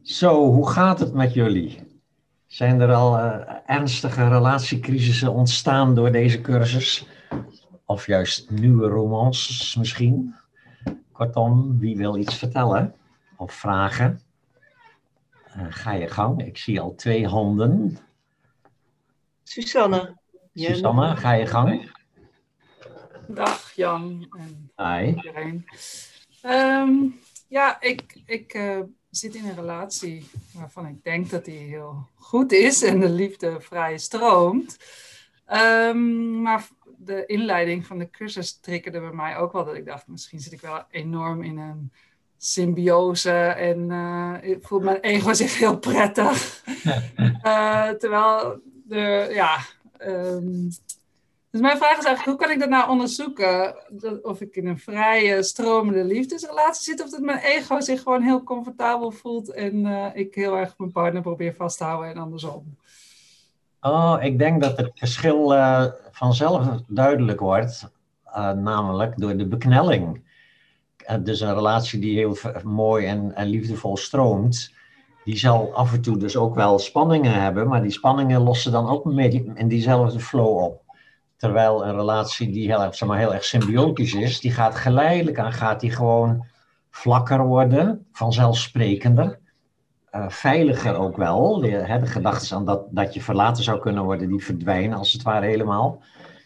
Zo, hoe gaat het met jullie? Zijn er al ernstige relatiecrisissen ontstaan door deze cursus? Of juist nieuwe romances misschien? Kortom, wie wil iets vertellen of vragen? Ga je gang. Ik zie al twee handen. Susanne, Susanne, ga je gang. Dag Jan en Hi. iedereen. Ja, ik zit in een relatie waarvan ik denk dat die heel goed is en de liefde vrij stroomt. Maar de inleiding van de cursus triggerde bij mij ook wel dat ik dacht, misschien zit ik wel enorm in een symbiose en ik voel mijn ego zich heel prettig. Terwijl dus mijn vraag is eigenlijk, hoe kan ik dat nou onderzoeken? Of ik in een vrije, stromende liefdesrelatie zit, of dat mijn ego zich gewoon heel comfortabel voelt en ik heel erg mijn partner probeer vast te houden en andersom. Oh, ik denk dat het verschil vanzelf duidelijk wordt, namelijk door de beknelling. Dus een relatie die heel mooi en liefdevol stroomt, die zal af en toe dus ook wel spanningen hebben, maar die spanningen lossen dan ook in diezelfde flow op. Terwijl een relatie die heel erg symbiotisch is, die gaat geleidelijk aan, gaat die gewoon vlakker worden, vanzelfsprekender, veiliger ook wel. De gedachten aan dat je verlaten zou kunnen worden, die verdwijnen als het ware helemaal.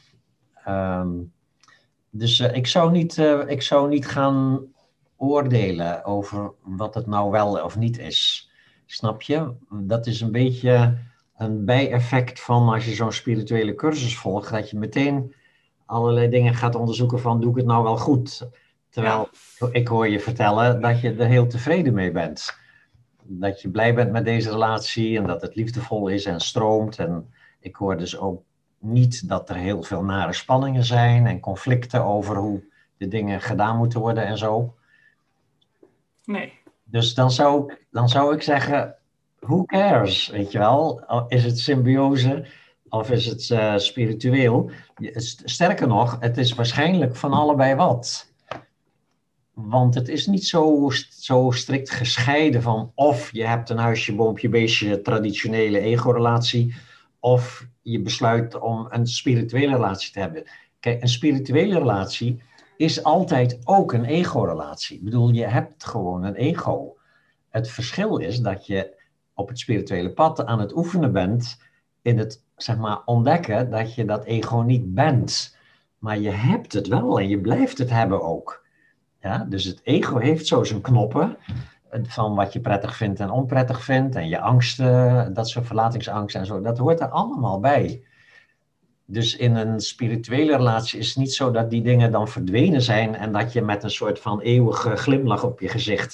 Dus ik zou niet gaan oordelen over wat het nou wel of niet is. Snap je? Dat is een beetje een bijeffect van als je zo'n spirituele cursus volgt, dat je meteen allerlei dingen gaat onderzoeken van, doe ik het nou wel goed? Terwijl ik hoor je vertellen dat je er heel tevreden mee bent. Dat je blij bent met deze relatie en dat het liefdevol is en stroomt. En ik hoor dus ook niet dat er heel veel nare spanningen zijn en conflicten over hoe de dingen gedaan moeten worden en zo. Nee. Dus dan zou ik zeggen, who cares, weet je wel? Is het symbiose of is het spiritueel? Sterker nog, het is waarschijnlijk van allebei wat. Want het is niet zo strikt gescheiden van of je hebt een huisje, boompje, beestje, traditionele ego-relatie, of je besluit om een spirituele relatie te hebben. Kijk, een spirituele relatie is altijd ook een ego-relatie. Ik bedoel, je hebt gewoon een ego. Het verschil is dat je op het spirituele pad aan het oefenen bent in het, zeg maar, ontdekken dat je dat ego niet bent. Maar je hebt het wel en je blijft het hebben ook. Ja, dus het ego heeft zo zijn knoppen van wat je prettig vindt en onprettig vindt en je angsten, dat soort verlatingsangst en zo, dat hoort er allemaal bij. Dus in een spirituele relatie is het niet zo dat die dingen dan verdwenen zijn en dat je met een soort van eeuwige glimlach op je gezicht,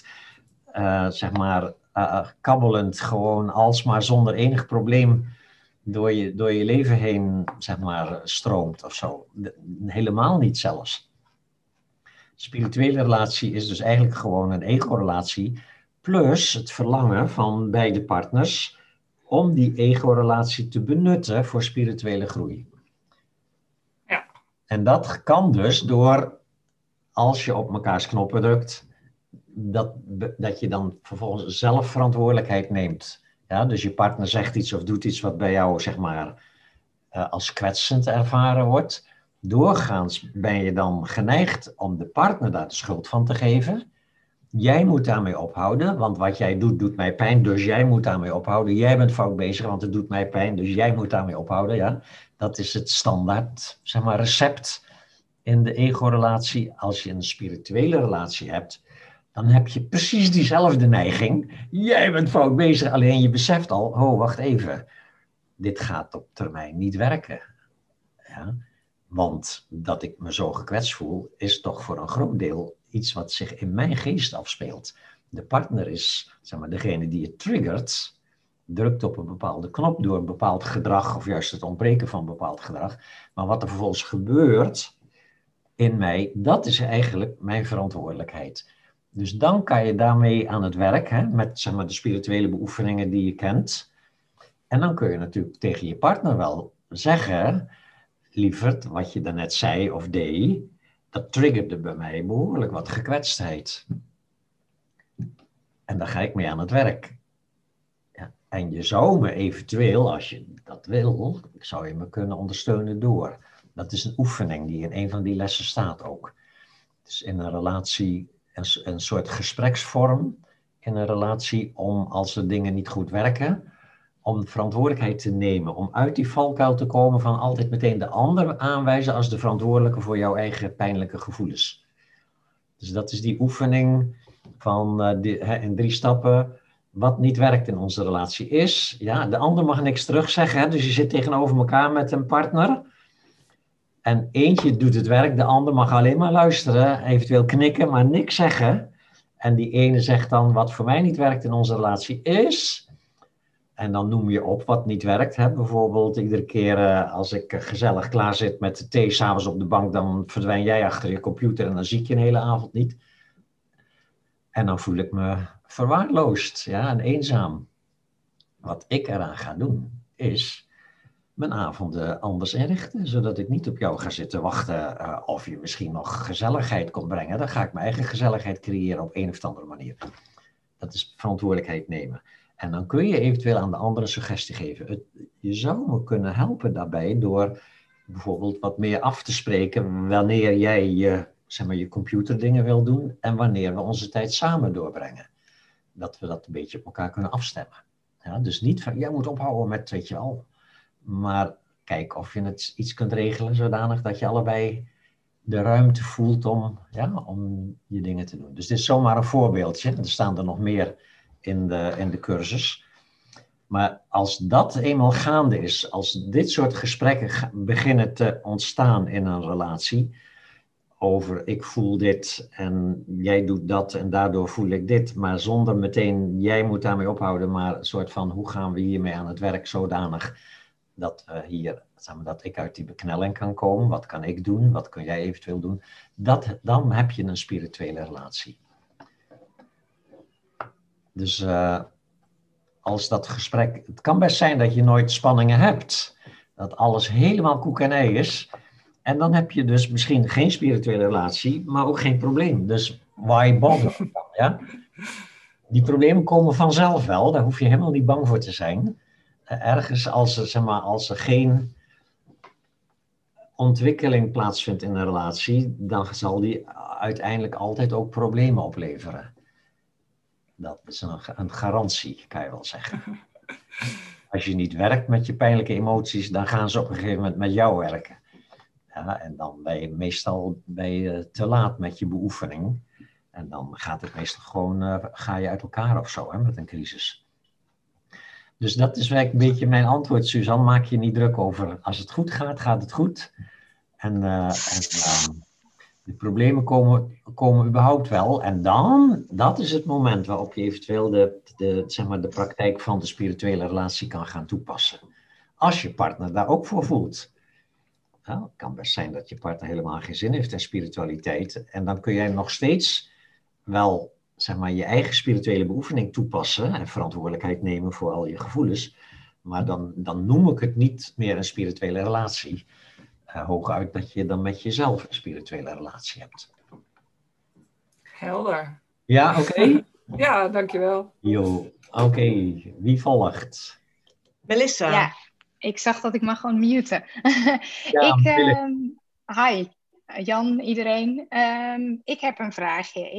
kabbelend gewoon alsmaar zonder enig probleem door je leven heen, zeg maar, stroomt of zo. Helemaal niet zelfs. Spirituele relatie is dus eigenlijk gewoon een ego-relatie, plus het verlangen van beide partners om die ego-relatie te benutten voor spirituele groei. Ja. En dat kan dus door, als je op mekaars knoppen drukt, dat je dan vervolgens zelf verantwoordelijkheid neemt. Ja, dus je partner zegt iets of doet iets wat bij jou, zeg maar, als kwetsend ervaren wordt. Doorgaans ben je dan geneigd om de partner daar de schuld van te geven. Jij moet daarmee ophouden, want wat jij doet, doet mij pijn, dus jij moet daarmee ophouden. Jij bent fout bezig, want het doet mij pijn, dus jij moet daarmee ophouden. Ja? Dat is het standaard, zeg maar, recept in de ego-relatie. Als je een spirituele relatie hebt, dan heb je precies diezelfde neiging. Jij bent fout bezig, alleen je beseft al, oh, wacht even. Dit gaat op termijn niet werken. Ja? Want dat ik me zo gekwetst voel, is toch voor een groot deel iets wat zich in mijn geest afspeelt. De partner is, zeg maar, degene die het triggert, drukt op een bepaalde knop door een bepaald gedrag, of juist het ontbreken van bepaald gedrag. Maar wat er vervolgens gebeurt in mij, dat is eigenlijk mijn verantwoordelijkheid. Dus dan kan je daarmee aan het werk, hè, met, zeg maar, de spirituele beoefeningen die je kent. En dan kun je natuurlijk tegen je partner wel zeggen, lieverd, wat je daarnet zei of deed, dat triggerde bij mij behoorlijk wat gekwetstheid. En daar ga ik mee aan het werk. En je zou me eventueel, als je dat wil, zou je me kunnen ondersteunen door. Dat is een oefening die in een van die lessen staat ook. Het is in een relatie een soort gespreksvorm in een relatie om, als er dingen niet goed werken, om verantwoordelijkheid te nemen. Om uit die valkuil te komen van altijd meteen de ander aanwijzen als de verantwoordelijke voor jouw eigen pijnlijke gevoelens. Dus dat is die oefening van in 3 stappen. Wat niet werkt in onze relatie is, ja, de ander mag niks terugzeggen. Hè? Dus je zit tegenover elkaar met een partner. En eentje doet het werk, de ander mag alleen maar luisteren, eventueel knikken, maar niks zeggen. En die ene zegt dan, wat voor mij niet werkt in onze relatie is... En dan noem je op wat niet werkt. Hè? Bijvoorbeeld iedere keer als ik gezellig klaar zit met de thee 's avonds op de bank, dan verdwijn jij achter je computer en dan zie ik je een hele avond niet. En dan voel ik me verwaarloosd, ja, en eenzaam. Wat ik eraan ga doen, is mijn avonden anders inrichten, zodat ik niet op jou ga zitten wachten of je misschien nog gezelligheid komt brengen. Dan ga ik mijn eigen gezelligheid creëren op een of andere manier. Dat is verantwoordelijkheid nemen. En dan kun je eventueel aan de andere een suggestie geven. Je zou me kunnen helpen daarbij door bijvoorbeeld wat meer af te spreken wanneer jij je computerdingen wil doen en wanneer we onze tijd samen doorbrengen. Dat we dat een beetje op elkaar kunnen afstemmen. Ja, dus niet van, jij moet ophouden met, weet je wel. Maar kijk of je het iets kunt regelen zodanig dat je allebei de ruimte voelt om je dingen te doen. Dus dit is zomaar een voorbeeldje. Er staan er nog meer in de cursus. Maar als dat eenmaal gaande is, als dit soort gesprekken beginnen te ontstaan in een relatie, over ik voel dit en jij doet dat en daardoor voel ik dit, maar zonder meteen jij moet daarmee ophouden, maar een soort van hoe gaan we hiermee aan het werk zodanig dat we hier, dat ik uit die beknelling kan komen, wat kan ik doen, wat kun jij eventueel doen, dan heb je een spirituele relatie. Dus als dat gesprek, het kan best zijn dat je nooit spanningen hebt, dat alles helemaal koek en ei is, en dan heb je dus misschien geen spirituele relatie, maar ook geen probleem. Dus why bother? Ja? Die problemen komen vanzelf wel, daar hoef je helemaal niet bang voor te zijn. Ergens als er geen ontwikkeling plaatsvindt in een relatie, dan zal die uiteindelijk altijd ook problemen opleveren. Dat is een garantie, kan je wel zeggen. Als je niet werkt met je pijnlijke emoties, dan gaan ze op een gegeven moment met jou werken. Ja, en dan ben je meestal te laat met je beoefening. En dan gaat het meestal gewoon, ga je uit elkaar of zo, hè, met een crisis. Dus dat is eigenlijk een beetje mijn antwoord, Suzanne. Maak je niet druk over. Als het goed gaat, gaat het goed. En de problemen komen überhaupt wel. En dan, dat is het moment waarop je eventueel de praktijk van de spirituele relatie kan gaan toepassen. Als je partner daar ook voor voelt. Nou, het kan best zijn dat je partner helemaal geen zin heeft in spiritualiteit. En dan kun jij nog steeds wel je eigen spirituele beoefening toepassen en verantwoordelijkheid nemen voor al je gevoelens. Maar dan noem ik het niet meer een spirituele relatie. Hooguit dat je dan met jezelf een spirituele relatie hebt. Helder. Ja, oké? Ja, dankjewel. Oké. Wie volgt? Melissa. Ja, ik zag dat ik mag gewoon muten. Ja, hi, Jan, iedereen. Ik heb een vraagje.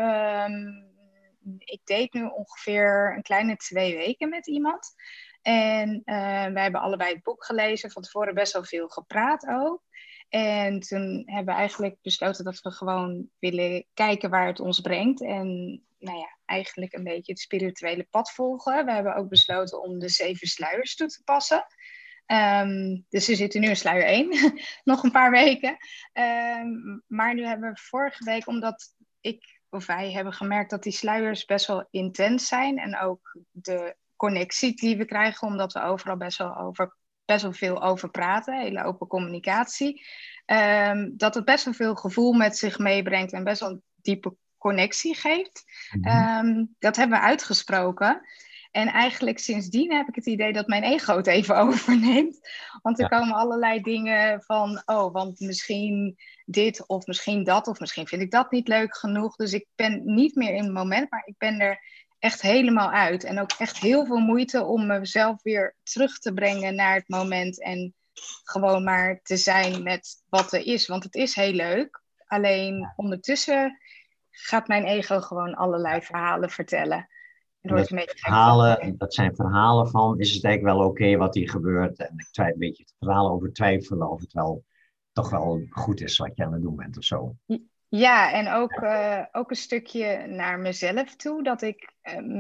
Ik date nu ongeveer een kleine 2 weken met iemand. En wij hebben allebei het boek gelezen. Van tevoren best wel veel gepraat ook. En toen hebben we eigenlijk besloten dat we gewoon willen kijken waar het ons brengt. En eigenlijk een beetje het spirituele pad volgen. We hebben ook besloten om de 7 sluiers toe te passen. Dus we zitten nu in sluier 1, nog een paar weken. Maar nu hebben we vorige week, omdat wij hebben gemerkt dat die sluiers best wel intens zijn. En ook de connectie die we krijgen, omdat we overal best wel veel over praten. Hele open communicatie. Dat het best wel veel gevoel met zich meebrengt en best wel een diepe connectie geeft. Dat hebben we uitgesproken. En eigenlijk sindsdien heb ik het idee dat mijn ego het even overneemt. Want er komen allerlei dingen van, want misschien dit of misschien dat of misschien vind ik dat niet leuk genoeg. Dus ik ben niet meer in het moment, maar ik ben er echt helemaal uit. En ook echt heel veel moeite om mezelf weer terug te brengen naar het moment. En gewoon maar te zijn met wat er is. Want het is heel leuk. Alleen ondertussen gaat mijn ego gewoon allerlei verhalen vertellen. En dat zijn verhalen van, is het eigenlijk wel oké wat hier gebeurt? En ik twijfel een beetje verhalen over twijfelen of het wel toch wel goed is wat je aan het doen bent of zo. Ja, en ook een stukje naar mezelf toe. Dat ik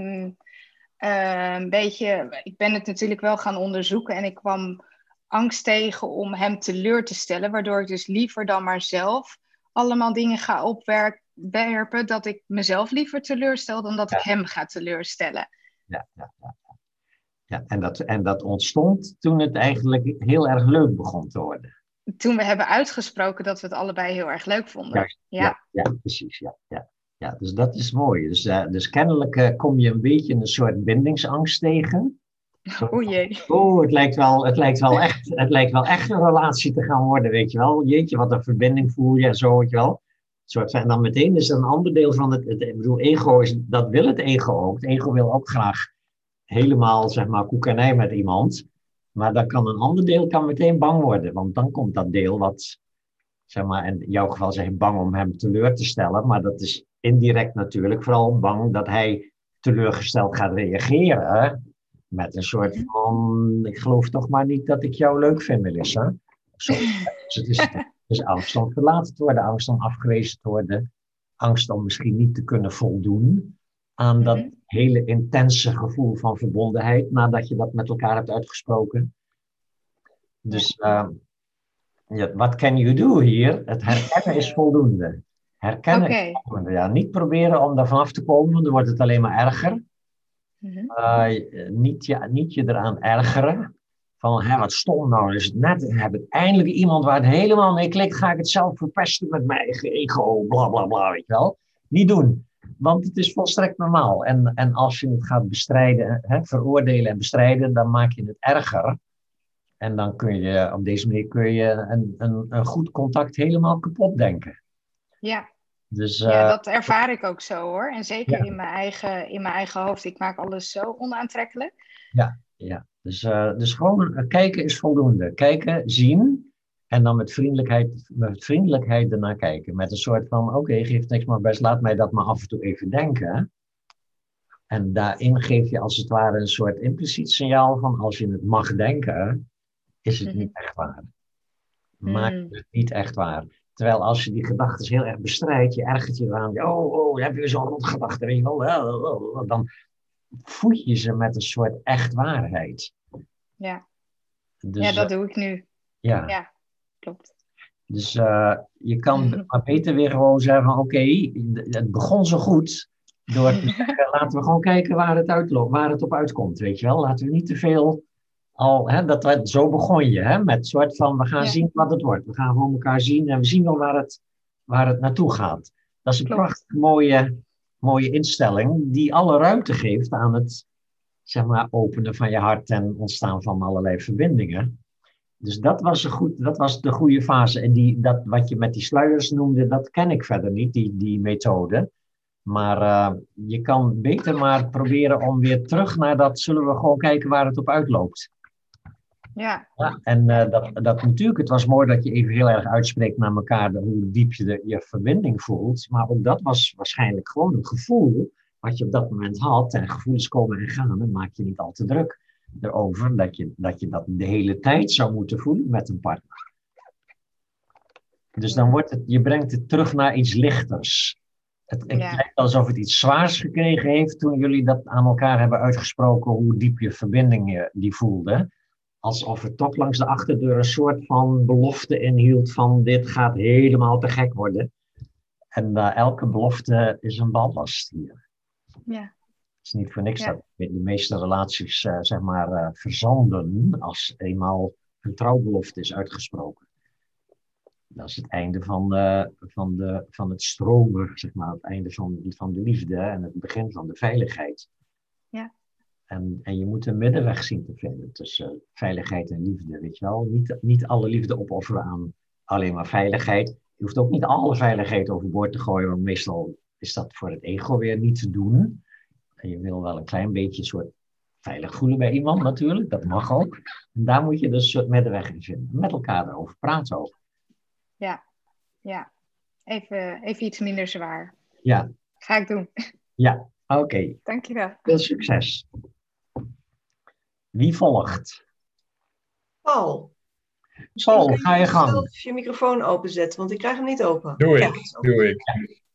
een beetje... Ik ben het natuurlijk wel gaan onderzoeken en ik kwam angst tegen om hem teleur te stellen. Waardoor ik dus liever dan maar zelf allemaal dingen ga opwerpen. Dat ik mezelf liever teleurstel dan dat ik hem ga teleurstellen. Ja. En dat ontstond toen het eigenlijk heel erg leuk begon te worden. Toen we hebben uitgesproken dat we het allebei heel erg leuk vonden. Ja, precies. Ja, dus dat is mooi. Dus kennelijk kom je een beetje een soort bindingsangst tegen. O jee. Het lijkt wel echt een relatie te gaan worden, weet je wel. Jeetje, wat een verbinding voel je en zo, weet je wel. En dan meteen is er een ander deel van ik bedoel, ego dat wil het ego ook. Het ego wil ook graag helemaal, zeg maar, koekenij met iemand. Maar dan kan een ander deel meteen bang worden. Want dan komt dat deel wat, zeg maar, in jouw geval zeg je bang om hem teleur te stellen. Maar dat is indirect natuurlijk vooral bang dat hij teleurgesteld gaat reageren. Met een soort van, ik geloof toch maar niet dat ik jou leuk vind, Melissa. Zo. Dus het is angst om verlaten te worden, angst om afgewezen te worden. Angst om misschien niet te kunnen voldoen aan dat hele intense gevoel van verbondenheid, nadat je dat met elkaar hebt uitgesproken. Dus what can you do hier? Het herkennen is voldoende. Herkennen is voldoende. Ja, niet proberen om daar vanaf te komen, want dan wordt het alleen maar erger. Niet je eraan ergeren. Van, wat stom nou, is het net, heb ik eindelijk iemand waar het helemaal mee klikt, ga ik het zelf verpesten met mijn eigen ego, bla bla bla, weet je wel. Niet doen. Want het is volstrekt normaal. En als je het gaat bestrijden, veroordelen en bestrijden, dan maak je het erger. En dan kun je op deze manier een goed contact helemaal kapot denken. Ja. Dus, dat ervaar ik ook zo hoor. En zeker in mijn eigen hoofd. Ik maak alles zo onaantrekkelijk. Ja. Dus gewoon kijken is voldoende. Kijken, zien. En dan met vriendelijkheid ernaar kijken. Met een soort van, oké, geeft niks maar best, laat mij dat maar af en toe even denken. En daarin geef je als het ware een soort impliciet signaal van, als je het mag denken, is het niet echt waar. Maak het niet echt waar. Terwijl als je die gedachten heel erg bestrijdt, je ergert je eraan, dan heb je zo'n rotgedachte, weet je wel, dan voed je ze met een soort echt waarheid. Ja, dus, dat doe ik nu. Ja, klopt. Dus je kan maar beter weer gewoon zeggen van oké, het begon zo goed door te zeggen, laten we gewoon kijken waar het op uitkomt, weet je wel. Laten we niet te veel zo begon je, met een soort van, we gaan zien wat het wordt. We gaan gewoon elkaar zien en we zien wel waar het naartoe gaat. Dat is een prachtig mooie instelling die alle ruimte geeft aan het, zeg maar, openen van je hart en ontstaan van allerlei verbindingen. Dus dat was de goede fase. En dat wat je met die sluiers noemde, dat ken ik verder niet, die methode. Maar je kan beter maar proberen om weer terug naar dat, zullen we gewoon kijken waar het op uitloopt. Ja. En dat natuurlijk, het was mooi dat je even heel erg uitspreekt naar elkaar hoe diep je verbinding voelt. Maar ook dat was waarschijnlijk gewoon een gevoel wat je op dat moment had. En gevoelens komen en gaan, en maak je niet al te druk erover dat je dat de hele tijd zou moeten voelen met een partner. Dus dan je brengt het terug naar iets lichters. Het lijkt alsof het iets zwaars gekregen heeft toen jullie dat aan elkaar hebben uitgesproken, hoe diep je verbinding die voelde. Alsof het toch langs de achterdeur een soort van belofte inhield van dit gaat helemaal te gek worden. En elke belofte is een ballast hier. Ja. Het is niet voor niks dat de meeste relaties verzanden als eenmaal een trouwbelofte is uitgesproken. Dat is het einde van het stromen, zeg maar, het einde van de liefde en het begin van de veiligheid. Ja. En je moet een middenweg zien te vinden tussen veiligheid en liefde, weet je wel. Niet alle liefde opofferen aan alleen maar veiligheid. Je hoeft ook niet alle veiligheid overboord te gooien, want meestal is dat voor het ego weer niet te doen. En je wil wel een klein beetje een soort veilig voelen bij iemand natuurlijk. Dat mag ook. En daar moet je dus een soort middenweg in vinden. Met elkaar erover praten ook. Ja. Even iets minder zwaar. Ja. Ga ik doen. Ja, oké. Dankjewel. Veel succes. Wie volgt? Paul, Paul, kun ga je gang. zelf je microfoon openzetten, want ik krijg hem niet open. Doe Ja, ik, hij is open. doe ik.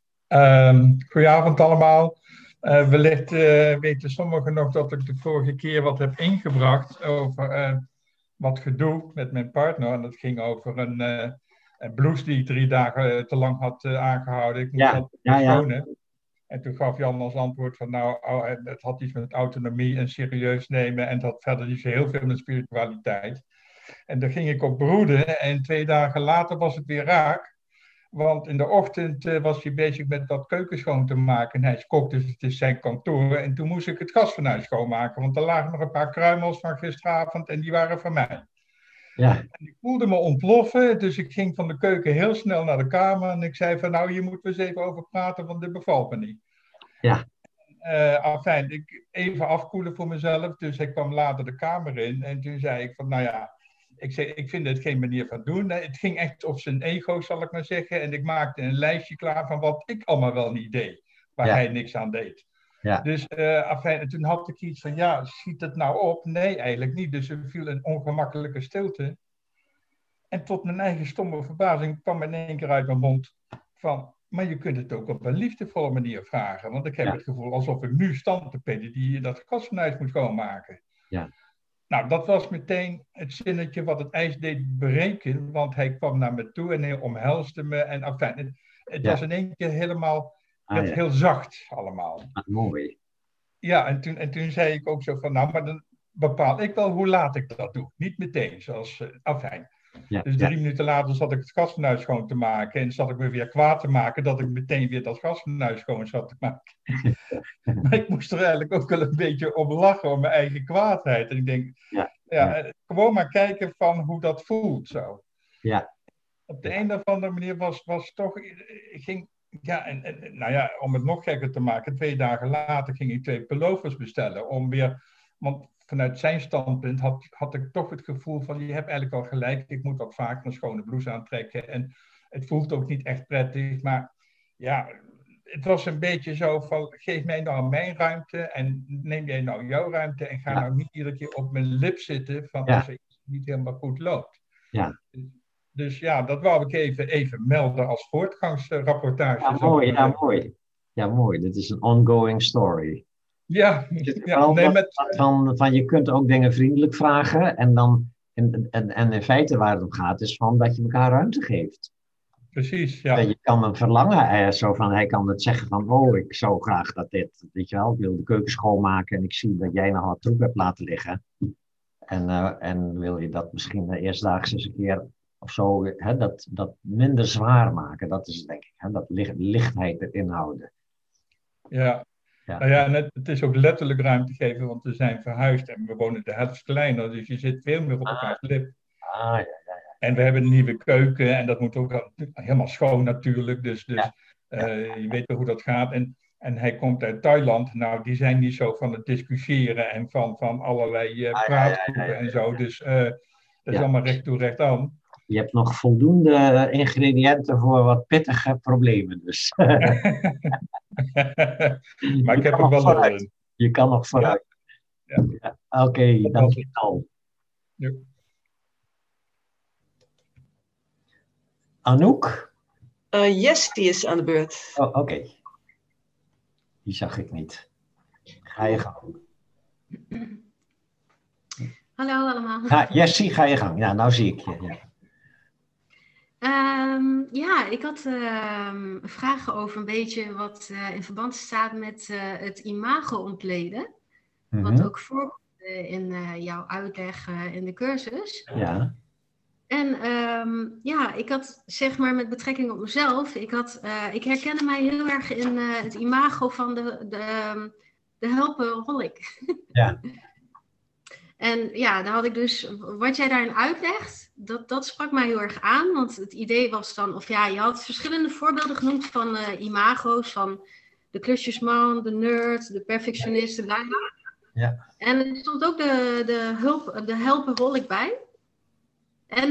Goedenavond allemaal. Wellicht weten sommigen nog dat ik de vorige keer wat heb ingebracht over wat gedoe met mijn partner. En dat ging over een blouse die ik 3 dagen te lang had aangehouden. Ik moest dat verschonen. En toen gaf Jan als antwoord van het had iets met autonomie en serieus nemen. En dat verder niet zo heel veel met spiritualiteit. En daar ging ik op broeden. En 2 dagen later was het weer raak. Want in de ochtend was hij bezig met dat keuken schoon te maken. En hij is kok, dus het is zijn kantoor. En toen moest ik het gasfornuis schoonmaken. Want er lagen nog een paar kruimels van gisteravond en die waren van mij. Ja. En ik voelde me ontploffen, dus ik ging van de keuken heel snel naar de kamer. En ik zei van hier moeten we eens even over praten, want dit bevalt me niet. Ja. Afijn, ik even afkoelen voor mezelf. Dus ik kwam later de kamer in. En toen zei ik van ik vind het geen manier van doen. Het ging echt op zijn ego, zal ik maar zeggen. En ik maakte een lijstje klaar van wat ik allemaal wel niet deed. Waar hij niks aan deed. Ja. Dus en toen had ik iets van, schiet het nou op? Nee, eigenlijk niet. Dus er viel een ongemakkelijke stilte. En tot mijn eigen stomme verbazing kwam in één keer uit mijn mond van, maar je kunt het ook op een liefdevolle manier vragen. Want ik heb het gevoel alsof ik nu stand te pedden die dat gasfornuis moet schoonmaken. Ja. Nou, dat was meteen het zinnetje wat het ijs deed breken, want hij kwam naar me toe en hij omhelsde me. En het was in één keer helemaal, heel zacht allemaal. Mooi. Ja, en toen zei ik ook zo van, maar dan bepaal ik wel hoe laat ik dat doe. Niet meteen, zoals, Ja, dus 3 minuten later zat ik het gasfornuis schoon te maken en zat ik me weer kwaad te maken dat ik meteen weer dat gasfornuis schoon zat te maken. Maar ik moest er eigenlijk ook wel een beetje om lachen, om mijn eigen kwaadheid. En ik denk, gewoon maar kijken van hoe dat voelt zo. Ja. Op de een of andere manier was toch, om het nog gekker te maken, 2 dagen later ging ik 2 pullovers bestellen, want vanuit zijn standpunt had ik toch het gevoel van, je hebt eigenlijk al gelijk, ik moet wat vaker een schone blouse aantrekken. En het voelt ook niet echt prettig, maar het was een beetje zo van, geef mij nou mijn ruimte en neem jij nou jouw ruimte en ga nou niet iedere keer op mijn lip zitten van als het niet helemaal goed loopt. Ja. Dus dat wou ik even melden als voortgangsrapportage. Ja, mooi. Ja, mooi. Dit is een ongoing story. Ja, van je kunt ook dingen vriendelijk vragen en in feite waar het om gaat is van dat je elkaar ruimte geeft. Precies, ja. Je kan een verlangen, zo van hij kan het zeggen van ik zou graag dat dit, weet je wel, ik wil de keuken schoonmaken en ik zie dat jij nog wat troep hebt laten liggen. En wil je dat misschien de eerstdaags eens een keer of zo, dat minder zwaar maken, dat is het denk ik, dat lichtheid erin houden. Ja. Ja. Nou ja, en het is ook letterlijk ruimte geven, want we zijn verhuisd en we wonen de helft kleiner, dus je zit veel meer op elkaars lip. Ja. En we hebben een nieuwe keuken en dat moet ook helemaal schoon natuurlijk, dus je weet wel hoe dat gaat. En hij komt uit Thailand, nou die zijn niet zo van het discussiëren en van allerlei praatgroepen en zo, dus dat is allemaal recht toe recht aan. Je hebt nog voldoende ingrediënten voor wat pittige problemen dus. Maar ik heb er wel lol in. Je kan nog vooruit. Ja. Oké, dankjewel. Ja. Anouk? Yes, die is aan de beurt. Oh, oké. Die zag ik niet. Ga je gang. Hallo allemaal. Jessie, ga je gang. Ja, nou zie ik je. Ik had vragen over een beetje wat in verband staat met het imago ontleden. Wat ook voorkomt in jouw uitleg in de cursus. Ja. En ik had zeg maar met betrekking op mezelf, ik herkende mij heel erg in het imago van de helperholic. Ja. En dan had ik dus, wat jij daarin uitlegt, dat sprak mij heel erg aan. Want het idee was dan, je had verschillende voorbeelden genoemd van imago's, van de klusjesman, de nerd, de perfectionist, de leider. Ja. En er stond ook de helperholic bij. En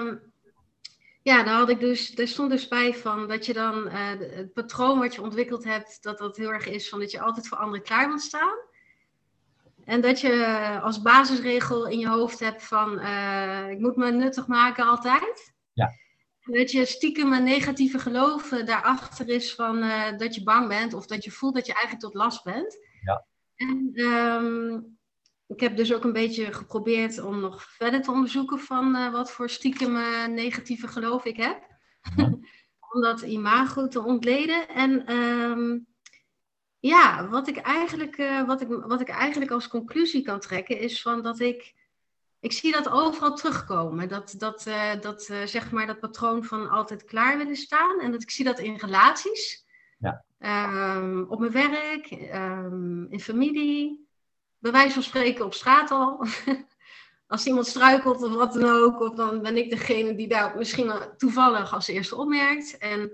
daar stond dus bij van dat je dan het patroon wat je ontwikkeld hebt, dat heel erg is van dat je altijd voor anderen klaar moet staan. En dat je als basisregel in je hoofd hebt van ik moet me nuttig maken altijd. Ja. En dat je stiekem een negatieve geloof daarachter is van dat je bang bent of dat je voelt dat je eigenlijk tot last bent. Ja. En ik heb dus ook een beetje geprobeerd om nog verder te onderzoeken van wat voor stiekem negatieve geloof ik heb. Ja. Om dat imago te ontleden. En wat ik eigenlijk als conclusie kan trekken is van dat ik zie dat overal terugkomen. Zeg maar dat patroon van altijd klaar willen staan. En dat ik zie dat in relaties. Ja. Op mijn werk, in familie. Bij wijze van spreken op straat al. Als iemand struikelt of wat dan ook. Of dan ben ik degene die daar misschien wel toevallig als eerste opmerkt. En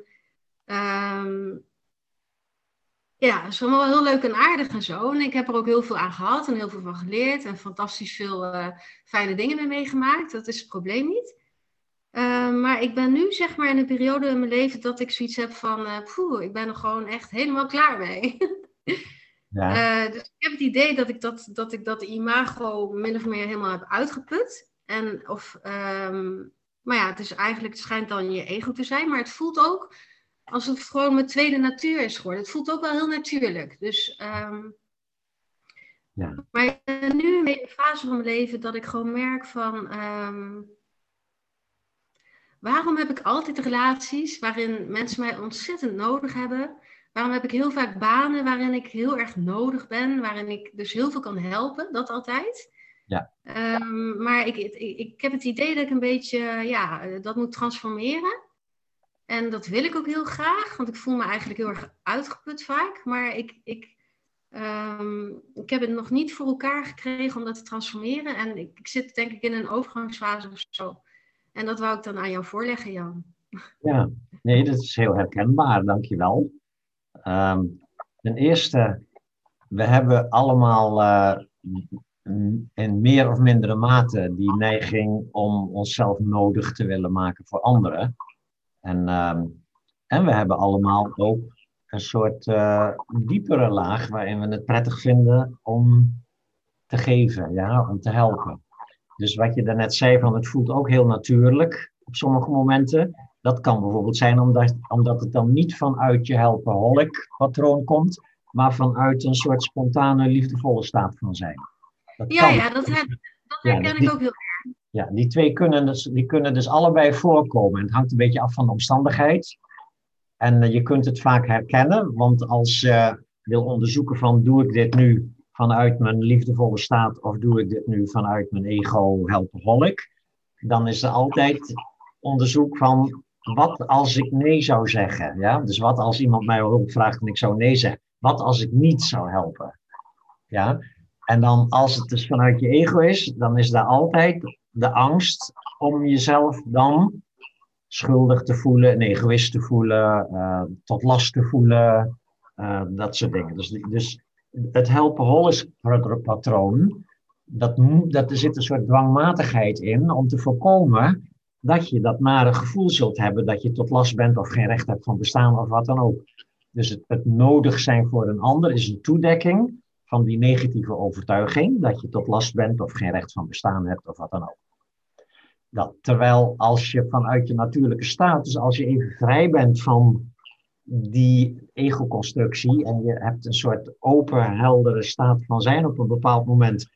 dat is allemaal wel heel leuk en aardig en zo. En ik heb er ook heel veel aan gehad en heel veel van geleerd. En fantastisch veel fijne dingen mee meegemaakt. Dat is het probleem niet. Maar ik ben nu zeg maar in een periode in mijn leven dat ik zoiets heb van... ik ben er gewoon echt helemaal klaar mee. Ja. Dus ik heb het idee dat ik dat imago min of meer helemaal heb uitgeput. Het schijnt dan je ego te zijn, maar het voelt ook alsof het gewoon mijn tweede natuur is geworden. Het voelt ook wel heel natuurlijk. Dus, Maar ik ben nu in een fase van mijn leven dat ik gewoon merk van... waarom heb ik altijd relaties waarin mensen mij ontzettend nodig hebben? Waarom heb ik heel vaak banen waarin ik heel erg nodig ben, waarin ik dus heel veel kan helpen, dat altijd. Ja. Maar ik heb het idee dat ik een beetje dat moet transformeren. En dat wil ik ook heel graag, want ik voel me eigenlijk heel erg uitgeput vaak. Maar ik heb het nog niet voor elkaar gekregen om dat te transformeren. En ik zit denk ik in een overgangsfase of zo. En dat wou ik dan aan jou voorleggen, Jan. Ja, nee, dat is heel herkenbaar, dankjewel. Ten eerste, we hebben allemaal in meer of mindere mate die neiging om onszelf nodig te willen maken voor anderen. En we hebben allemaal ook een soort diepere laag waarin we het prettig vinden om te geven, ja, om te helpen. Dus wat je daarnet zei van het voelt ook heel natuurlijk op sommige momenten. Dat kan bijvoorbeeld zijn omdat het dan niet vanuit je helpaholic patroon komt, maar vanuit een soort spontane, liefdevolle staat van zijn. Dat herken ik ook heel erg. Ja, die twee kunnen dus allebei voorkomen. Het hangt een beetje af van de omstandigheid. En je kunt het vaak herkennen, want als je wil onderzoeken van doe ik dit nu vanuit mijn liefdevolle staat of doe ik dit nu vanuit mijn ego helpaholic, dan is er altijd onderzoek van wat als ik nee zou zeggen. Ja? Dus wat als iemand mij hulp vraagt en ik zou nee zeggen. Wat als ik niet zou helpen. Ja? En dan als het dus vanuit je ego is, dan is daar altijd de angst om jezelf dan schuldig te voelen, een egoïst te voelen, tot last te voelen, dat soort dingen. Dus het helpaholic patroon, er zit een soort dwangmatigheid in om te voorkomen dat je dat nare gevoel zult hebben dat je tot last bent of geen recht hebt van bestaan of wat dan ook. Dus het nodig zijn voor een ander is een toedekking van die negatieve overtuiging dat je tot last bent of geen recht van bestaan hebt of wat dan ook. Terwijl als je vanuit je natuurlijke staat, dus als je even vrij bent van die ego-constructie en je hebt een soort open, heldere staat van zijn op een bepaald moment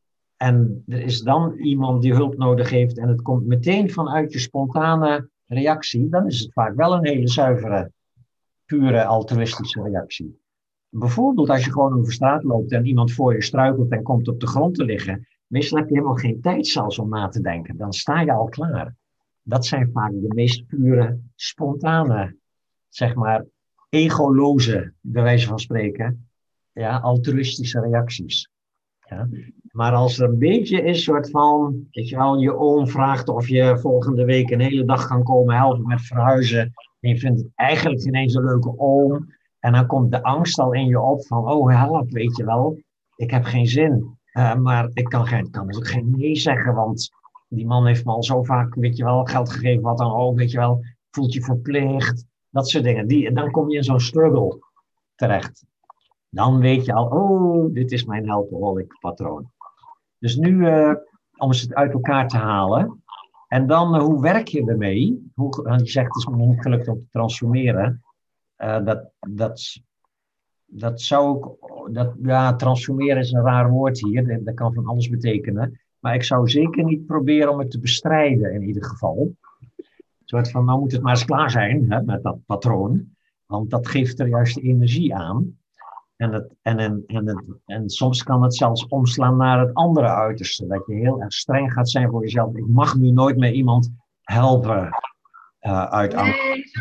en er is dan iemand die hulp nodig heeft en het komt meteen vanuit je spontane reactie, dan is het vaak wel een hele zuivere, pure altruïstische reactie. Bijvoorbeeld als je gewoon over straat loopt en iemand voor je struikelt en komt op de grond te liggen, meestal heb je helemaal geen tijd zelfs om na te denken. Dan sta je al klaar. Dat zijn vaak de meest pure, spontane, zeg maar, egoloze, bij wijze van spreken, ja, altruïstische reacties. Ja. Maar als er een beetje is, soort van, weet je wel, je oom vraagt of je volgende week een hele dag kan komen helpen met verhuizen, en je vindt het eigenlijk geen eens een leuke oom, En dan komt de angst al in je op van, oh help, weet je wel, ik heb geen zin. Maar ik kan natuurlijk geen nee zeggen, want die man heeft me al zo vaak, weet je wel, geld gegeven, wat dan ook, weet je wel, voelt je verplicht, dat soort dingen. Dan kom je in zo'n struggle terecht. Dan weet je al, oh, dit is mijn helpaholic patroon. Dus nu, om het uit elkaar te halen. En dan, hoe werk je ermee? Want je zegt, het is me nog niet gelukt om te transformeren. Dat zou ik, transformeren is een raar woord hier. Dat kan van alles betekenen. Maar ik zou zeker niet proberen om het te bestrijden in ieder geval. Een soort van, nou moet het maar eens klaar zijn, hè, met dat patroon. Want dat geeft er juist de energie aan. En soms kan het zelfs omslaan naar het andere uiterste. Dat je heel erg streng gaat zijn voor jezelf. Ik mag nu nooit meer iemand helpen uit angst.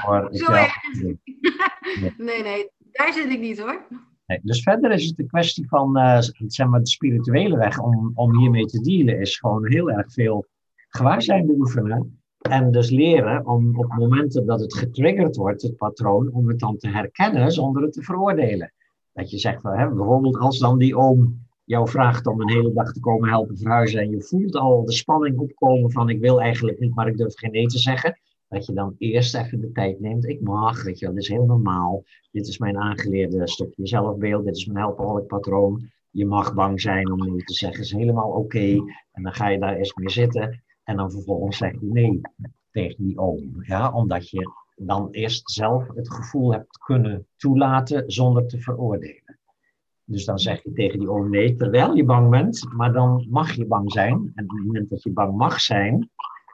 Nee, daar zit ik niet hoor. Nee, dus verder is het een kwestie van zeg maar de spirituele weg om hiermee te dealen. Is gewoon heel erg veel gewaarzijn beoefenen. En dus leren om op momenten dat het getriggerd wordt, het patroon, om het dan te herkennen zonder het te veroordelen. Dat je zegt, bijvoorbeeld als dan die oom jou vraagt om een hele dag te komen helpen verhuizen en je voelt al de spanning opkomen van ik wil eigenlijk niet, maar ik durf geen nee te zeggen. Dat je dan eerst even de tijd neemt. Ik mag, weet je wel, dit is heel normaal. Dit is mijn aangeleerde stukje zelfbeeld. Dit is mijn helpaholic patroon. Je mag bang zijn om nee te zeggen. Dat is helemaal oké. En dan ga je daar eens mee zitten. En dan vervolgens zeg je nee tegen die oom. Ja, omdat je dan eerst zelf het gevoel hebt kunnen toelaten zonder te veroordelen. Dus dan zeg je tegen die oom nee, terwijl je bang bent. Maar dan mag je bang zijn. En op het moment dat je bang mag zijn,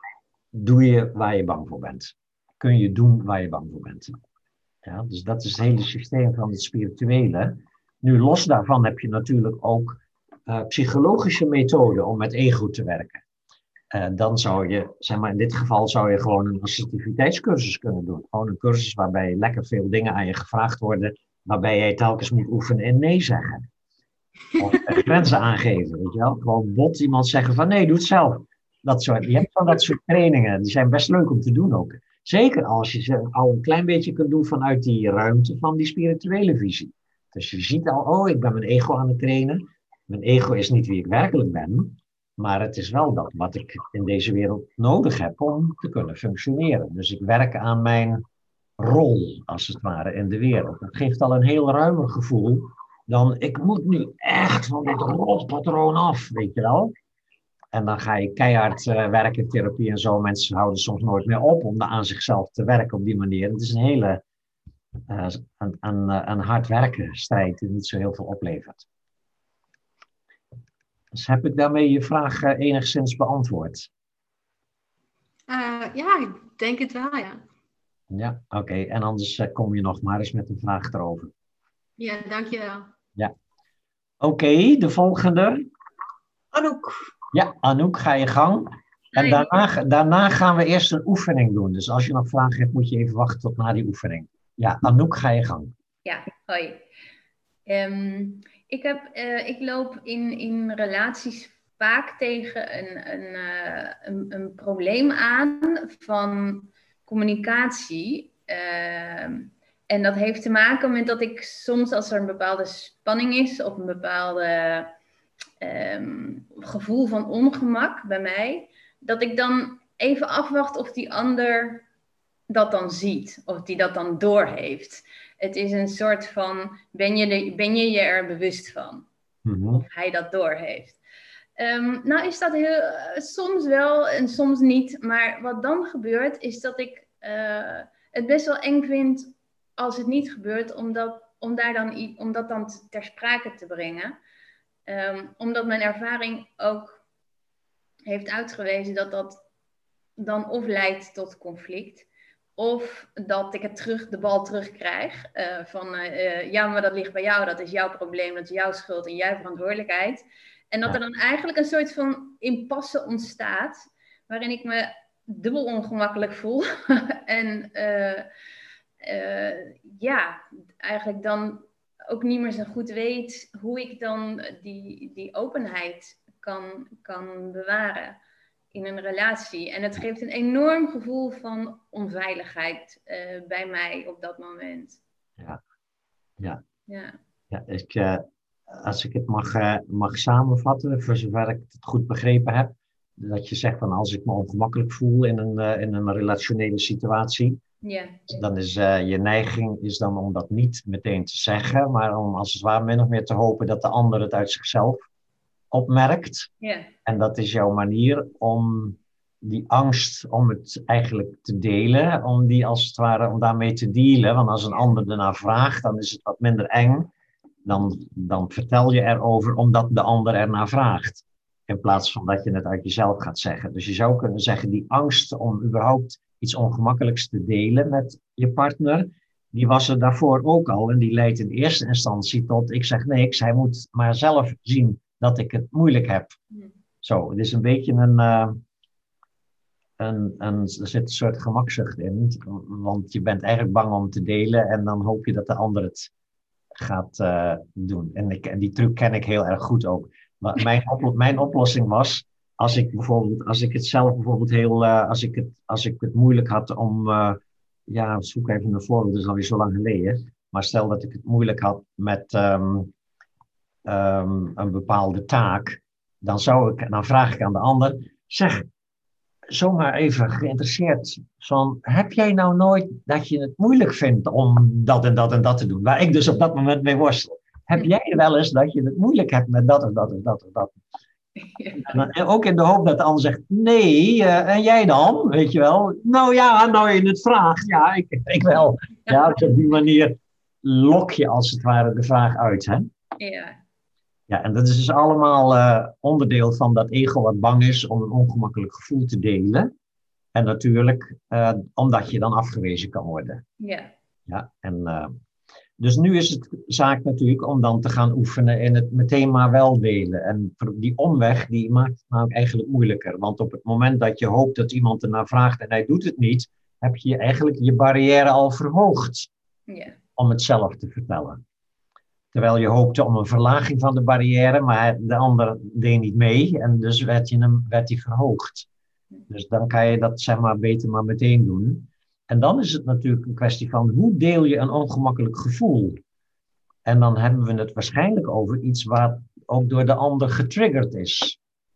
doe je waar je bang voor bent. Kun je doen waar je bang voor bent. Ja, dus dat is het hele systeem van het spirituele. Nu, los daarvan heb je natuurlijk ook psychologische methoden om met ego te werken. Dan zou je, zeg maar in dit geval zou je gewoon een assertiviteitscursus kunnen doen. Gewoon een cursus waarbij lekker veel dingen aan je gevraagd worden, waarbij jij telkens moet oefenen in nee zeggen. Of grenzen aangeven, weet je wel. Gewoon bot iemand zeggen van nee, doe het zelf. Je hebt van dat soort trainingen, die zijn best leuk om te doen ook. Zeker als je ze al een klein beetje kunt doen vanuit die ruimte van die spirituele visie. Dus je ziet al, oh, ik ben mijn ego aan het trainen. Mijn ego is niet wie ik werkelijk ben, maar het is wel dat wat ik in deze wereld nodig heb om te kunnen functioneren. Dus ik werk aan mijn rol, als het ware, in de wereld. Dat geeft al een heel ruimer gevoel dan ik moet nu echt van dit rotpatroon af, weet je wel. En dan ga je keihard werken in therapie en zo. Mensen houden soms nooit meer op om aan zichzelf te werken op die manier. Het is een hele een hard werken strijd die niet zo heel veel oplevert. Dus heb ik daarmee je vraag enigszins beantwoord? Ja, ik denk het wel, ja. Ja, oké. En anders kom je nog maar eens met een vraag erover. Ja, dankjewel. Ja. Oké, de volgende. Anouk. Ja, Anouk, ga je gang. En daarna gaan we eerst een oefening doen. Dus als je nog vragen hebt, moet je even wachten tot na die oefening. Ja, Anouk, ga je gang. Ja, hoi. Ik loop in relaties vaak tegen een probleem aan van communicatie. En dat heeft te maken met dat ik soms, als er een bepaalde spanning is of een bepaalde gevoel van ongemak bij mij, dat ik dan even afwacht of die ander dat dan ziet, of die dat dan doorheeft. Het is een soort van, ben je er bewust van? Mm-hmm. Of hij dat doorheeft. Nou is dat soms wel en soms niet. Maar wat dan gebeurt, is dat ik het best wel eng vind als het niet gebeurt, om dat dan ter sprake te brengen. Omdat mijn ervaring ook heeft uitgewezen dat dan of leidt tot conflict, of dat ik de bal terugkrijg ja, maar dat ligt bij jou, dat is jouw probleem, dat is jouw schuld en jouw verantwoordelijkheid. En dat er dan eigenlijk een soort van impasse ontstaat, waarin ik me dubbel ongemakkelijk voel. En ja, eigenlijk dan ook niet meer zo goed weet hoe ik dan die openheid kan bewaren in een relatie. En het geeft een enorm gevoel van onveiligheid bij mij op dat moment. Ja. Ja. Ja. Ja, als ik het mag samenvatten, voor zover ik het goed begrepen heb, dat je zegt van als ik me ongemakkelijk voel in een relationele situatie, Ja. dan is je neiging is dan om dat niet meteen te zeggen, maar om als het ware min of meer te hopen dat de ander het uit zichzelf opmerkt. Ja. En dat is jouw manier om die angst om het eigenlijk te delen, om die als het ware, om daarmee te dealen. Want als een ander ernaar vraagt, dan is het wat minder eng. Dan vertel je erover omdat de ander ernaar vraagt. In plaats van dat je het uit jezelf gaat zeggen. Dus je zou kunnen zeggen, die angst om überhaupt iets ongemakkelijks te delen met je partner, die was er daarvoor ook al. En die leidt in eerste instantie tot, ik zeg niks, hij moet maar zelf zien dat ik het moeilijk heb. Zo, het is een beetje er zit een soort gemakzucht in. Want je bent eigenlijk bang om te delen en dan hoop je dat de ander het gaat doen. En die truc ken ik heel erg goed ook. Maar mijn oplossing was, als ik het zelf bijvoorbeeld heel, als ik het moeilijk had om, zoek even een voorbeeld, dat is alweer zo lang geleden. Maar stel dat ik het moeilijk had met een bepaalde taak, dan vraag ik aan de ander, zeg, zomaar even geïnteresseerd van, heb jij nou nooit dat je het moeilijk vindt om dat en dat en dat te doen? Waar ik dus op dat moment mee worstel. Heb jij wel eens dat je het moeilijk hebt met dat of dat of dat of dat? En ook in de hoop dat de ander zegt, nee, en jij dan? Weet je wel? Nou ja, nou je het vraagt, ja, ik wel. Ja, dus op die manier lok je als het ware de vraag uit, hè? Ja. Ja, en dat is dus allemaal onderdeel van dat ego wat bang is om een ongemakkelijk gevoel te delen. En natuurlijk omdat je dan afgewezen kan worden. Ja. Ja, dus nu is het zaak natuurlijk om dan te gaan oefenen in het meteen maar wel delen. En die omweg die maakt het nou eigenlijk moeilijker. Want op het moment dat je hoopt dat iemand ernaar vraagt en hij doet het niet, heb je eigenlijk je barrière al verhoogd om het zelf te vertellen. Terwijl je hoopte om een verlaging van de barrière, maar de ander deed niet mee en dus werd die verhoogd. Dus dan kan je dat zeg maar beter maar meteen doen. En dan is het natuurlijk een kwestie van hoe deel je een ongemakkelijk gevoel? En dan hebben we het waarschijnlijk over iets wat ook door de ander getriggerd is.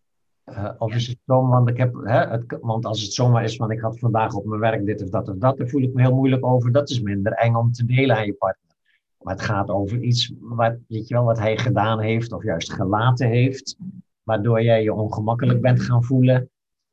Of is het zo, want als het zomaar is van ik had vandaag op mijn werk dit of dat, daar voel ik me heel moeilijk over. Dat is minder eng om te delen aan je partner. Maar het gaat over iets wat hij gedaan heeft of juist gelaten heeft, waardoor jij je ongemakkelijk bent gaan voelen.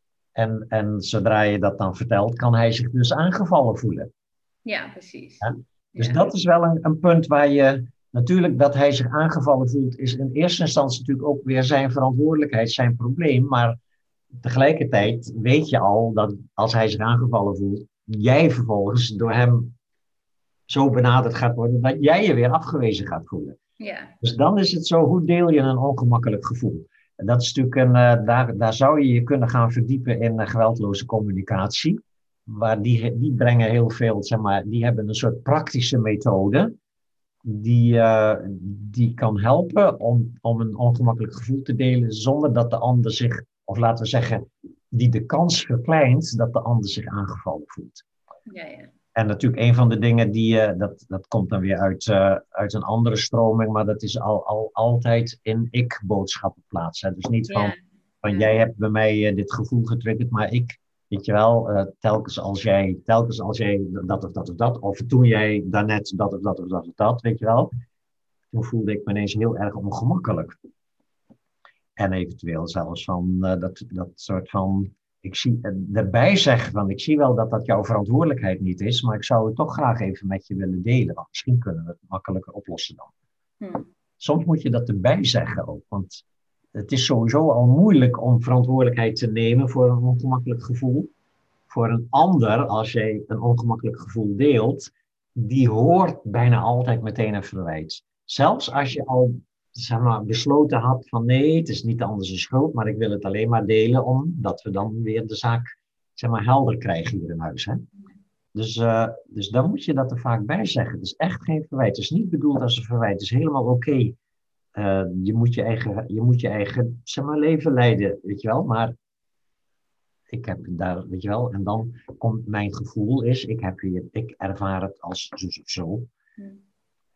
En zodra je dat dan vertelt, kan hij zich dus aangevallen voelen. Ja, precies. Ja? Dus dat is wel een punt waar je, natuurlijk dat hij zich aangevallen voelt, is in eerste instantie natuurlijk ook weer zijn verantwoordelijkheid, zijn probleem. Maar tegelijkertijd weet je al dat als hij zich aangevallen voelt, jij vervolgens door hem zo benaderd gaat worden dat jij je weer afgewezen gaat voelen. Ja. Dus dan is het zo, hoe deel je een ongemakkelijk gevoel? En dat is natuurlijk daar zou je je kunnen gaan verdiepen in geweldloze communicatie. Maar die brengen heel veel, zeg maar, die hebben een soort praktische methode die kan helpen om een ongemakkelijk gevoel te delen zonder dat de ander zich, of laten we zeggen, die de kans verkleint dat de ander zich aangevallen voelt. Ja, ja. En natuurlijk een van de dingen dat komt dan weer uit een andere stroming, maar dat is altijd in ik-boodschappen plaatsen. Dus niet van jij hebt bij mij dit gevoel getriggerd, maar ik, weet je wel, telkens als jij dat of dat of dat, of toen jij daarnet dat of dat of dat of dat, weet je wel, toen voelde ik me ineens heel erg ongemakkelijk. En eventueel zelfs van dat soort van, ik zie erbij zeggen van, ik zie wel dat dat jouw verantwoordelijkheid niet is, maar ik zou het toch graag even met je willen delen, want misschien kunnen we het makkelijker oplossen dan. Soms moet je dat erbij zeggen ook, want het is sowieso al moeilijk om verantwoordelijkheid te nemen voor een ongemakkelijk gevoel. Voor een ander, als je een ongemakkelijk gevoel deelt, die hoort bijna altijd meteen een verwijt. Zelfs als je al, zeg maar, besloten had van nee, het is niet de ander zijn schuld, maar ik wil het alleen maar delen omdat we dan weer de zaak, zeg maar, helder krijgen hier in huis. Hè? Dus dan moet je dat er vaak bij zeggen. Het is echt geen verwijt. Het is niet bedoeld als een verwijt. Het is helemaal oké. Je moet je eigen zeg maar, leven leiden, weet je wel. Maar ik heb daar, weet je wel. En dan komt mijn gevoel is, ik ervaar het als zo of zo.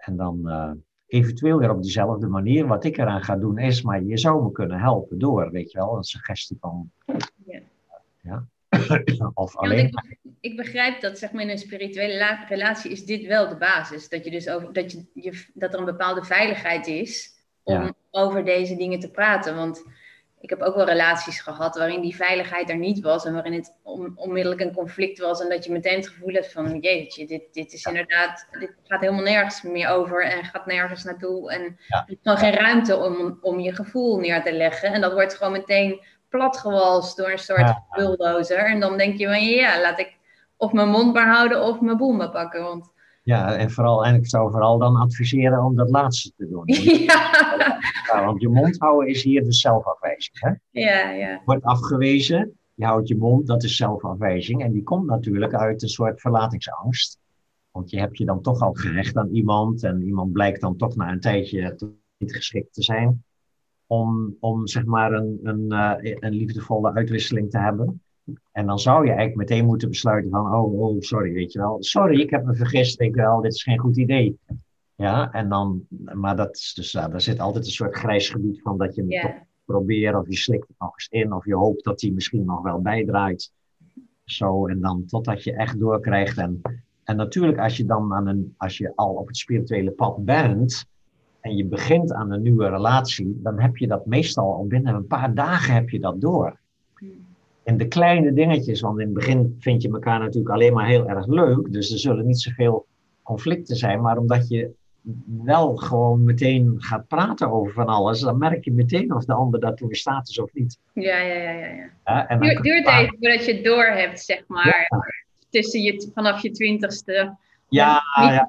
En dan eventueel weer op diezelfde manier. Wat ik eraan ga doen is, maar je zou me kunnen helpen door, weet je wel. Een suggestie van... Ja. Of alleen... Ik begrijp dat, zeg maar, in een spirituele relatie is dit wel de basis. Dat je dus dat er een bepaalde veiligheid is om over deze dingen te praten. Want ik heb ook wel relaties gehad waarin die veiligheid er niet was en waarin het onmiddellijk een conflict was en dat je meteen het gevoel hebt van, jeetje, dit is inderdaad, dit gaat helemaal nergens meer over en gaat nergens naartoe en er is gewoon geen ruimte om je gevoel neer te leggen en dat wordt gewoon meteen platgewalst door een soort bulldozer en dan denk je van, laat ik of mijn mond maar houden of mijn boel maar pakken, want... Ja, en ik zou vooral dan adviseren om dat laatste te doen. Want je mond houden is hier dus zelfafwijzing. Hè? Ja. Wordt afgewezen, je houdt je mond, dat is zelfafwijzing. En die komt natuurlijk uit een soort verlatingsangst. Want je hebt je dan toch al gehecht aan iemand. En iemand blijkt dan toch na een tijdje niet geschikt te zijn. Om zeg maar een liefdevolle uitwisseling te hebben. En dan zou je eigenlijk meteen moeten besluiten van, oh, sorry, weet je wel. Sorry, ik heb me vergist, weet je wel, dit is geen goed idee. Ja, en dan, maar dat is dus, daar zit altijd een soort grijs gebied van dat je het toch probeert, of je slikt het nog eens in, of je hoopt dat hij misschien nog wel bijdraait. Zo, en dan totdat je echt doorkrijgt. En natuurlijk, als je al op het spirituele pad bent, en je begint aan een nieuwe relatie, dan heb je dat meestal al binnen een paar dagen heb je dat door. In de kleine dingetjes, want in het begin vind je elkaar natuurlijk alleen maar heel erg leuk, dus er zullen niet zoveel conflicten zijn, maar omdat je wel gewoon meteen gaat praten over van alles, dan merk je meteen of de ander daartoe in staat is of niet. Ja. En Duurt even voordat je het door hebt, zeg maar, vanaf je 20ste. Ja.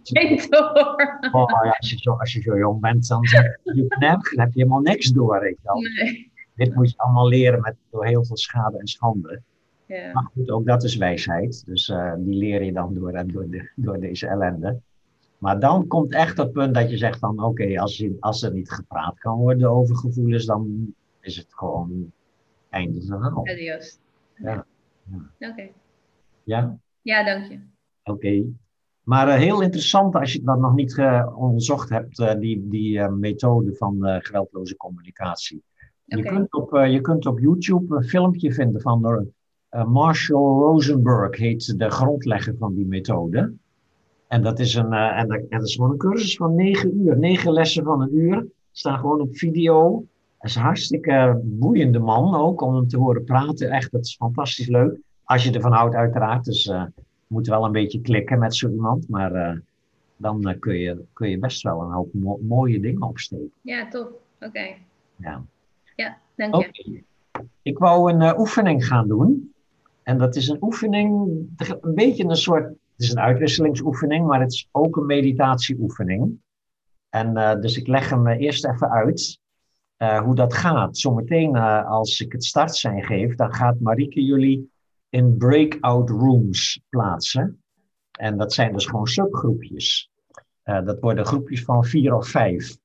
Door. Als je zo jong bent, dan heb je helemaal niks door, weet je wel. Nee. Dit moet je allemaal leren door heel veel schade en schande. Ja. Maar goed, ook dat is wijsheid. Dus die leer je dan door deze ellende. Maar dan komt echt dat punt dat je zegt van, oké, als er niet gepraat kan worden over gevoelens, dan is het gewoon einde verhaal. Adios. Ja. Oké. Ja? Ja, dank je. Oké. Maar heel interessant als je dat nog niet onderzocht hebt, die methode van geweldloze communicatie. Je kunt op YouTube een filmpje vinden van Marshall Rosenberg, heet de grondlegger van die methode. En dat is dat is gewoon een cursus van 9 uur, 9 lessen van een uur. Staan gewoon op video. Dat is een hartstikke boeiende man ook, om hem te horen praten. Echt, dat is fantastisch leuk. Als je ervan houdt uiteraard, dus je moet wel een beetje klikken met zo iemand. Maar dan kun je best wel een hoop mooie dingen opsteken. Ja, top. Oké. Ja, dank je. Okay. Ik wou een oefening gaan doen. En dat is een oefening, een beetje een soort, het is een uitwisselingsoefening, maar het is ook een meditatieoefening. En dus ik leg hem eerst even uit hoe dat gaat. Zometeen als ik het startsein geef, dan gaat Marieke jullie in breakout rooms plaatsen. En dat zijn dus gewoon subgroepjes. Dat worden groepjes van 4 of 5.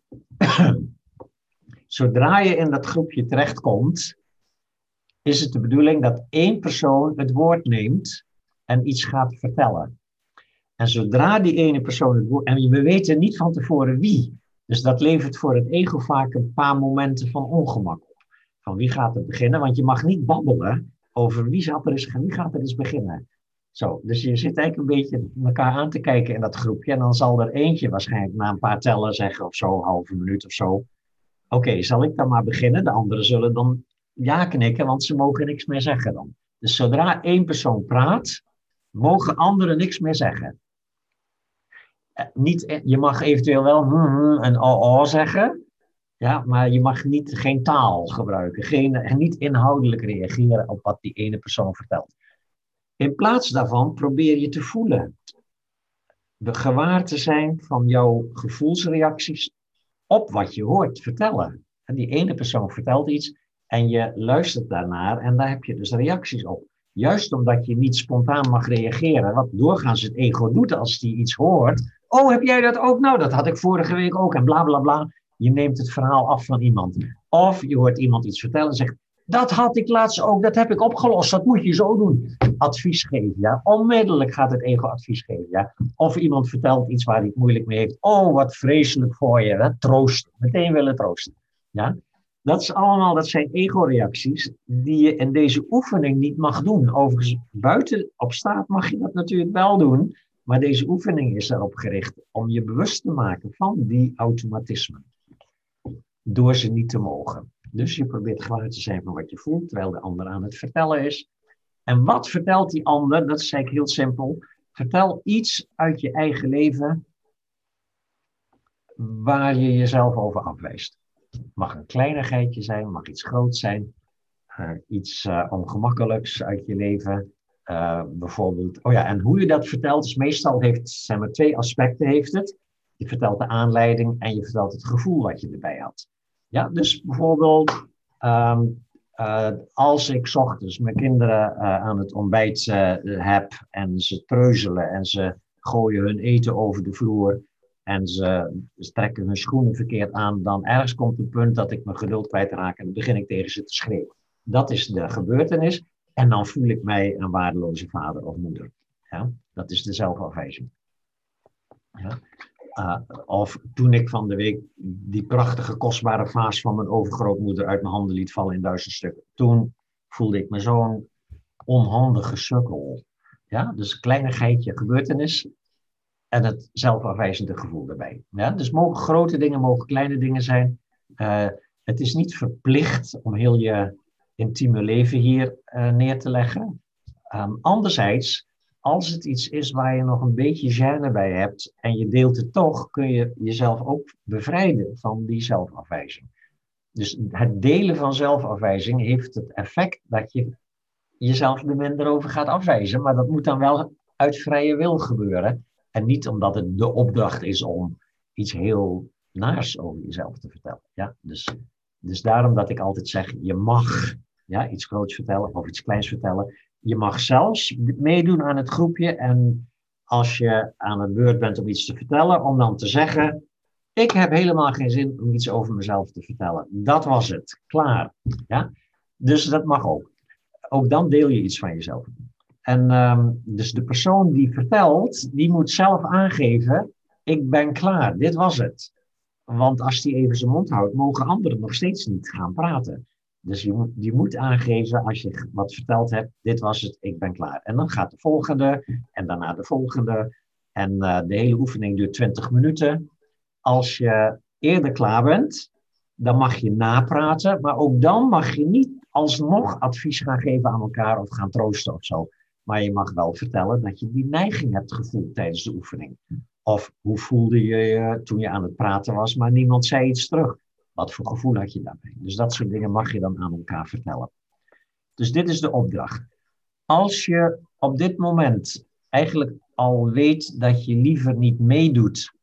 Zodra je in dat groepje terechtkomt, is het de bedoeling dat 1 persoon het woord neemt en iets gaat vertellen. En zodra die ene persoon het woord... En we weten niet van tevoren wie. Dus dat levert voor het ego vaak een paar momenten van ongemak op. Van wie gaat er beginnen? Want je mag niet babbelen over wie gaat er eens beginnen. Zo, dus je zit eigenlijk een beetje elkaar aan te kijken in dat groepje. En dan zal er eentje waarschijnlijk na een paar tellen zeggen of zo, halve minuut of zo. Oké, zal ik dan maar beginnen? De anderen zullen dan ja knikken, want ze mogen niks meer zeggen dan. Dus zodra 1 persoon praat, mogen anderen niks meer zeggen. Je mag eventueel wel en zeggen, ja, maar je mag geen taal gebruiken, niet inhoudelijk reageren op wat die ene persoon vertelt. In plaats daarvan probeer je te voelen. Gewaar te zijn van jouw gevoelsreacties op wat je hoort vertellen. En die ene persoon vertelt iets en je luistert daarnaar en daar heb je dus reacties op. Juist omdat je niet spontaan mag reageren, wat doorgaans het ego doet als die iets hoort. Oh, heb jij dat ook? Nou, dat had ik vorige week ook en bla bla bla. Je neemt het verhaal af van iemand. Of je hoort iemand iets vertellen en zegt, Dat had ik laatst ook, dat heb ik opgelost, dat moet je zo doen. Advies geven, ja. Onmiddellijk gaat het ego advies geven, ja. Of iemand vertelt iets waar hij het moeilijk mee heeft. Oh, wat vreselijk voor je, hè? Troosten. Meteen willen troosten, ja. Dat zijn ego-reacties die je in deze oefening niet mag doen. Overigens, buiten op straat mag je dat natuurlijk wel doen. Maar deze oefening is erop gericht om je bewust te maken van die automatismen. Door ze niet te mogen. Dus je probeert gewaar te zijn van wat je voelt, terwijl de ander aan het vertellen is. En wat vertelt die ander? Dat is eigenlijk heel simpel. Vertel iets uit je eigen leven waar je jezelf over afwijst. Het mag een kleinigheidje zijn, mag iets groots zijn. Iets ongemakkelijks uit je leven. Bijvoorbeeld, en hoe je dat vertelt is meestal, zijn maar 2 aspecten heeft het. Je vertelt de aanleiding en je vertelt het gevoel wat je erbij had. Ja, dus bijvoorbeeld, als ik 's ochtends mijn kinderen aan het ontbijt heb en ze treuzelen en ze gooien hun eten over de vloer en ze trekken hun schoenen verkeerd aan, dan ergens komt het punt dat ik mijn geduld kwijtraak en dan begin ik tegen ze te schreeuwen. Dat is de gebeurtenis en dan voel ik mij een waardeloze vader of moeder. Ja? Dat is de zelfafwijzing. Ja? Of toen ik van de week die prachtige, kostbare vaas van mijn overgrootmoeder uit mijn handen liet vallen in 1000 stukken. Toen voelde ik me zo'n onhandige sukkel. Ja? Dus een kleinigheidje gebeurtenis en het zelfafwijzende gevoel erbij. Ja? Dus mogen grote dingen, mogen kleine dingen zijn. Het is niet verplicht om heel je intieme leven hier neer te leggen. Anderzijds, als het iets is waar je nog een beetje gêne bij hebt en je deelt het toch, kun je jezelf ook bevrijden van die zelfafwijzing. Dus het delen van zelfafwijzing heeft het effect dat je jezelf er minder over gaat afwijzen, maar dat moet dan wel uit vrije wil gebeuren en niet omdat het de opdracht is om iets heel naars over jezelf te vertellen. Ja? Dus daarom dat ik altijd zeg, je mag iets groots vertellen of iets kleins vertellen. Je mag zelfs meedoen aan het groepje en als je aan het beurt bent om iets te vertellen, om dan te zeggen, ik heb helemaal geen zin om iets over mezelf te vertellen. Dat was het. Klaar. Ja? Dus dat mag ook. Ook dan deel je iets van jezelf. En dus de persoon die vertelt, die moet zelf aangeven, ik ben klaar. Dit was het. Want als die even zijn mond houdt, mogen anderen nog steeds niet gaan praten. Dus je moet aangeven, als je wat verteld hebt, dit was het, ik ben klaar. En dan gaat de volgende, en daarna de volgende. En de hele oefening duurt 20 minuten. Als je eerder klaar bent, dan mag je napraten. Maar ook dan mag je niet alsnog advies gaan geven aan elkaar of gaan troosten of zo. Maar je mag wel vertellen dat je die neiging hebt gevoeld tijdens de oefening. Of hoe voelde je je toen je aan het praten was, maar niemand zei iets terug. Wat voor gevoel had je daarbij? Dus dat soort dingen mag je dan aan elkaar vertellen. Dus dit is de opdracht. Als je op dit moment eigenlijk al weet dat je liever niet meedoet